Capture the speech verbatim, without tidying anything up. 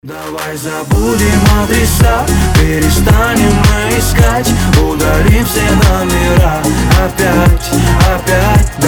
Давай забудем адреса, перестанем мы искать, удалим все номера. Опять, опять